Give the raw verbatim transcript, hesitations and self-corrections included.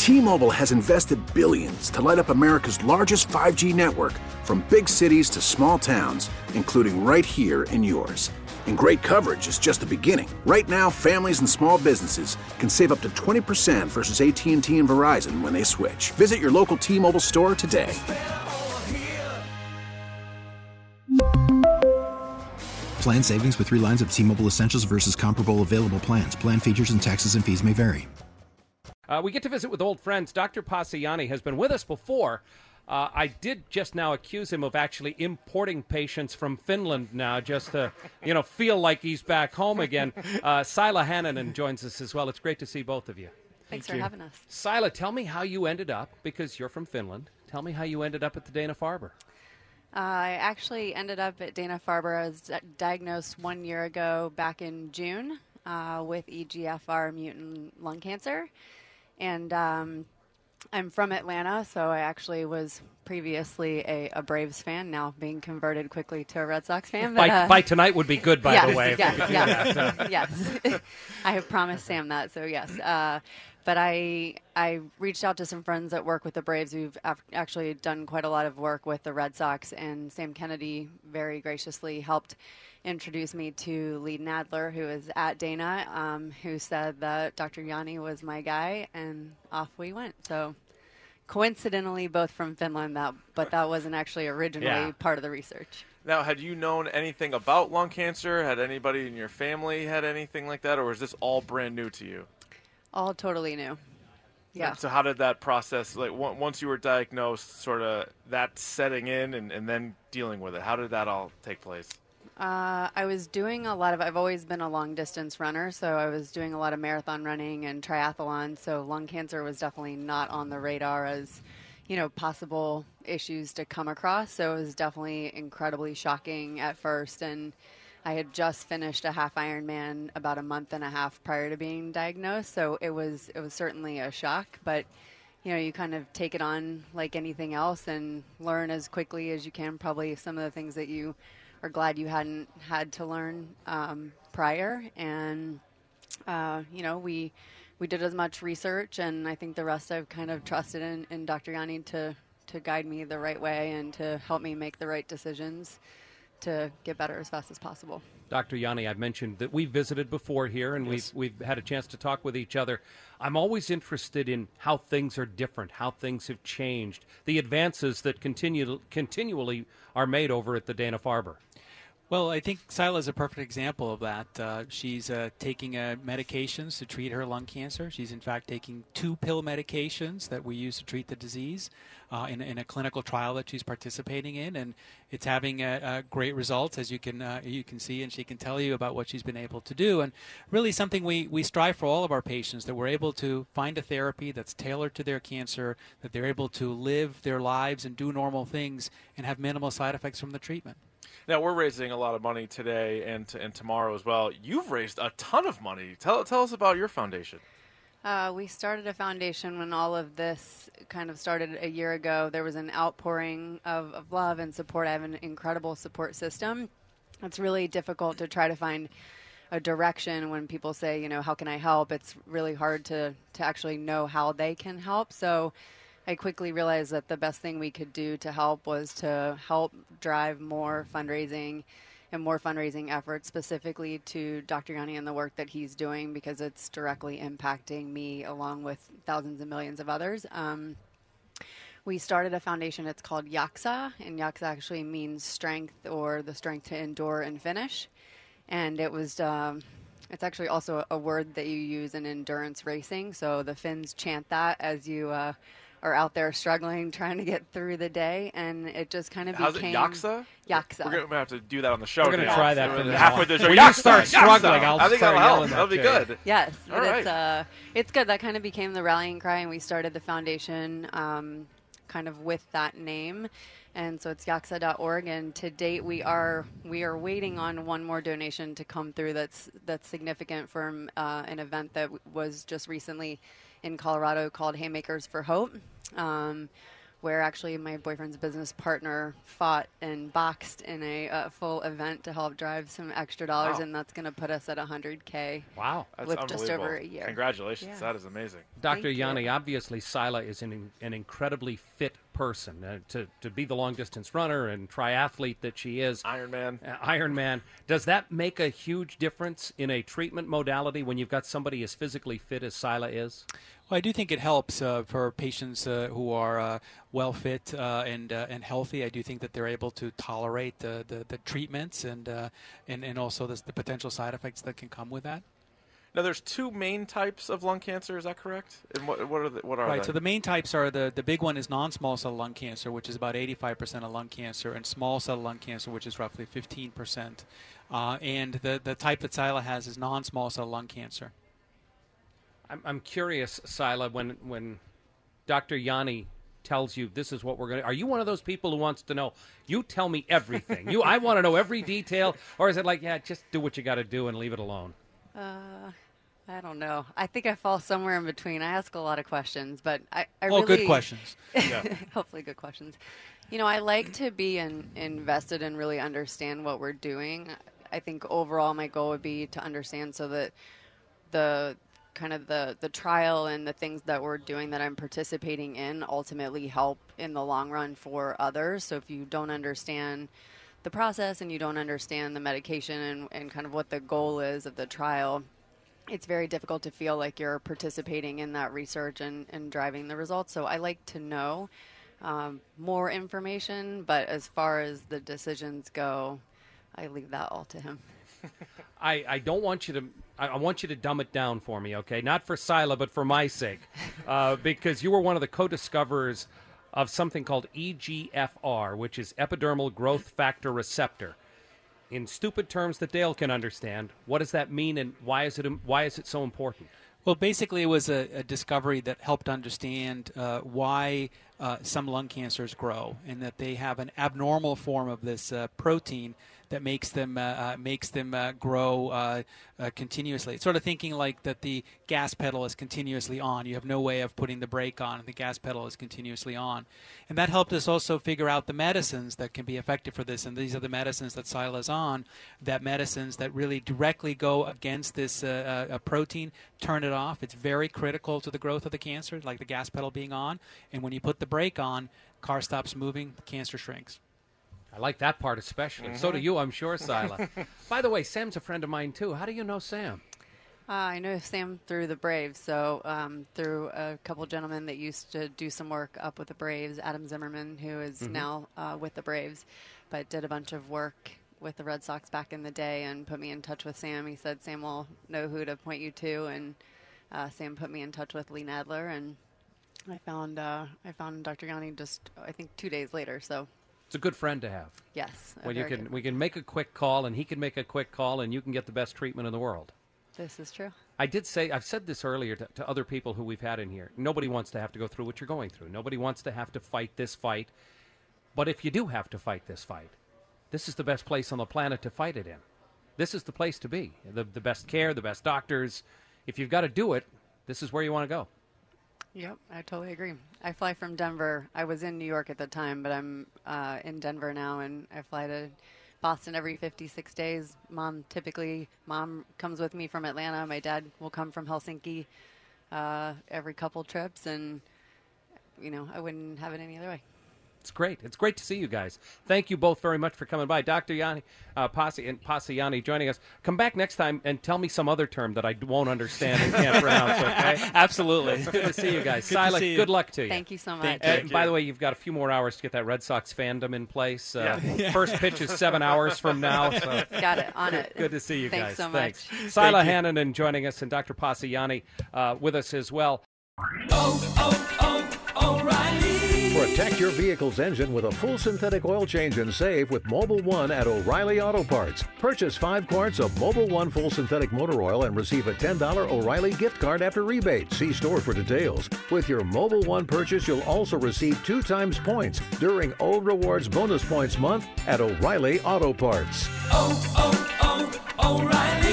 T-Mobile has invested billions to light up America's largest five G network, from big cities to small towns, including right here in yours. And great coverage is just the beginning. Right now, families and small businesses can save up to twenty percent versus A T and T and Verizon when they switch. Visit your local T-Mobile store today. Plan savings with three lines of T-Mobile Essentials versus comparable available plans. Plan features and taxes and fees may vary. Uh, we get to visit with old friends. Doctor Pasiani has been with us before. Uh, I did just now accuse him of actually importing patients from Finland now, just to, you know, feel like he's back home again. Uh, Saila Hannanen joins us as well. It's great to see both of you. Thanks Thank for having us. Saila, tell me how you ended up, because you're from Finland. Tell me how you ended up at the Dana-Farber. Uh, I actually ended up at Dana-Farber. I was di- diagnosed one year ago back in June uh, with E G F R mutant lung cancer. And um, I'm from Atlanta, so I actually was previously a, a Braves fan, now being converted quickly to a Red Sox fan. But, by, uh, by tonight would be good, by yes, the way. Yes, yes, yes. I have promised Sam that, so yes. Uh, but I I reached out to some friends that work with the Braves who've af- actually done quite a lot of work with the Red Sox, and Sam Kennedy very graciously helped introduce me to Lee Nadler, who is at Dana, um, who said that Doctor Yanni was my guy, and off we went. So coincidentally, both from Finland, that but that wasn't actually originally Yeah. part of the research. Now, had you known anything about lung cancer? Had anybody in your family had anything like that, or was this all brand new to you? All totally new. Yeah. So how did that process, like on- once you were diagnosed, sort of that setting in and, and then dealing with it, how did that all take place? Uh, I was doing a lot of, I've always been a long distance runner, so I was doing a lot of marathon running and triathlon, so lung cancer was definitely not on the radar as, you know, possible issues to come across. So it was definitely incredibly shocking at first, and I had just finished a half Ironman about a month and a half prior to being diagnosed, so it was it was certainly a shock, but you know, you kind of take it on like anything else and learn as quickly as you can, probably some of the things that you are glad you hadn't had to learn um, prior. And, uh, you know, we we did as much research, and I think the rest I've kind of trusted in, in Doctor Yanni to, to guide me the right way and to help me make the right decisions to get better as fast as possible. Doctor Yanni, I've mentioned that we visited before here, and Yes. we've we've had a chance to talk with each other. I'm always interested in how things are different, how things have changed, the advances that continue continually are made over at the Dana-Farber. Well, I think Saila is a perfect example of that. Uh, she's uh, taking uh, medications to treat her lung cancer. She's, in fact, taking two pill medications that we use to treat the disease uh, in, in a clinical trial that she's participating in, and it's having uh, uh, great results, as you can uh, you can see, and she can tell you about what she's been able to do. And really something we, we strive for all of our patients, that we're able to find a therapy that's tailored to their cancer, that they're able to live their lives and do normal things and have minimal side effects from the treatment. Now, we're raising a lot of money today and t- and tomorrow as well. You've raised a ton of money. Tell tell us about your foundation. Uh, we started a foundation when all of this kind of started a year ago. There was an outpouring of, of love and support. I have an incredible support system. It's really difficult to try to find a direction when people say, you know, how can I help? It's really hard to, to actually know how they can help. So I quickly realized that the best thing we could do to help was to help drive more fundraising and more fundraising efforts specifically to Doctor Yanni and the work that he's doing, because it's directly impacting me along with thousands and millions of others. Um, we started a foundation. It's called Yaksa, and Yaksa actually means strength, or the strength to endure and finish. And it was, um, it's actually also a word that you use in endurance racing. So the Finns chant that as you uh, are out there struggling, trying to get through the day, and it just kind of How's became it, Yaksa? Yaksa. We're going to have to do that on the show. We're going to now. try that Uh, from now halfway on. through the show. When Yaksa, you start Yaksa. struggling, I'll I think start that'll yelling help. that That'll be to you. good. Yes, All but right. it's uh, it's good. That kind of became the rallying cry, and we started the foundation um, kind of with that name. And so it's yaksa dot org, and to date we are we are waiting on one more donation to come through that's that's significant from uh, an event that w- was just recently in Colorado called Haymakers for Hope, um, where actually my boyfriend's business partner fought and boxed in a uh, full event to help drive some extra dollars, Wow. and that's going to put us at one hundred K. Wow. That's with just unbelievable. over a year. Congratulations. Yeah. That is amazing. Doctor Thank you. Yanni, obviously Sila is an, an incredibly fit person. Uh, to, to be the long-distance runner and triathlete that she is, Iron Man. uh, Ironman, does that make a huge difference in a treatment modality when you've got somebody as physically fit as Sila is? Well, I do think it helps uh, for patients uh, who are uh, well fit uh, and uh, and healthy. I do think that they're able to tolerate the, the, the treatments and, uh, and and also the, the potential side effects that can come with that. Now, there's two main types of lung cancer. Is that correct? And what what are the, what are Right. they? So the main types are the the big one is non-small cell lung cancer, which is about eighty-five percent of lung cancer, and small cell lung cancer, which is roughly fifteen percent. Uh, and the the type that Sila has is non-small cell lung cancer. I'm, I'm curious, Sila, when when Doctor Yanni tells you this is what we're going to, are you one of those people who wants to know, you tell me everything, you I want to know every detail, or is it like, yeah, just do what you got to do and leave it alone? Uh, I don't know. I think I fall somewhere in between. I ask a lot of questions, but I, I Oh, really... good questions. Hopefully good questions. You know, I like to be in, invested and really understand what we're doing. I think overall my goal would be to understand so that the kind of the, the trial and the things that we're doing that I'm participating in ultimately help in the long run for others. So if you don't understand the process and you don't understand the medication and, and kind of what the goal is of the trial, it's very difficult to feel like you're participating in that research and, and driving the results. So I like to know um, more information, but as far as the decisions go, I leave that all to him. I, I don't want you to, I, I want you to dumb it down for me, okay? Not for Sila, but for my sake, uh, because you were one of the co-discoverers of something called E G F R, which is epidermal growth factor receptor. In stupid terms that Dale can understand, what does that mean, and why is it why is it so important? Well, basically, it was a, a discovery that helped understand uh, why uh, some lung cancers grow, and that they have an abnormal form of this uh, protein that makes them uh, uh, makes them uh, grow uh, uh, continuously. It's sort of thinking like that the gas pedal is continuously on. You have no way of putting the brake on, and the gas pedal is continuously on. And that helped us also figure out the medicines that can be effective for this. And these are the medicines that Sila's on, that medicines that really directly go against this uh, uh, protein, turn it off. It's very critical to the growth of the cancer, like the gas pedal being on. And when you put the brake on, car stops moving, the cancer shrinks. I like that part especially. Mm-hmm. So do you, I'm sure, Sila. By the way, Sam's a friend of mine, too. How do you know Sam? Uh, I know Sam through the Braves, so um, through a couple gentlemen that used to do some work up with the Braves, Adam Zimmerman, who is Mm-hmm. now uh, with the Braves, but did a bunch of work with the Red Sox back in the day and put me in touch with Sam. He said Sam will know who to point you to, and uh, Sam put me in touch with Lee Nadler, and I found uh, I found Doctor Yanni just, I think, two days later, so... It's a good friend to have. Yes. When you very can, good. we can make a quick call, and he can make a quick call, and you can get the best treatment in the world. This is true. I did say, I've said this earlier to, to other people who we've had in here. Nobody wants to have to go through what you're going through. Nobody wants to have to fight this fight. But if you do have to fight this fight, this is the best place on the planet to fight it in. This is the place to be. The, the best care, the best doctors. If you've got to do it, this is where you want to go. Yep, I totally agree. I fly from Denver. I was in New York at the time, but I'm uh, in Denver now, and I fly to Boston every fifty-six days. Mom typically, mom comes with me from Atlanta. My dad will come from Helsinki uh, every couple trips, and, you know, I wouldn't have it any other way. It's great. It's great to see you guys. Thank you both very much for coming by. Doctor Yanni, uh, Pasi, and Pasiani joining us. Come back next time and tell me some other term that I won't understand and can't pronounce, okay? Absolutely. It's good to see you guys. Good to Sila, see you. good luck to you. Thank you so much. Thank And you. by the way, you've got a few more hours to get that Red Sox fandom in place. Uh, Yeah. First pitch is seven hours from now. So Got it, on it. good to see you Thanks guys. so Thanks. much. Sila Thank you. Hannanen joining us, and Doctor Pasiani uh, with us as well. Protect your vehicle's engine with a full synthetic oil change and save with Mobil one at O'Reilly Auto Parts. Purchase five quarts of Mobil one full synthetic motor oil and receive a ten dollars O'Reilly gift card after rebate. See store for details. With your Mobil one purchase, you'll also receive two times points during O Rewards Bonus Points Month at O'Reilly Auto Parts. Oh, oh, oh, O'Reilly.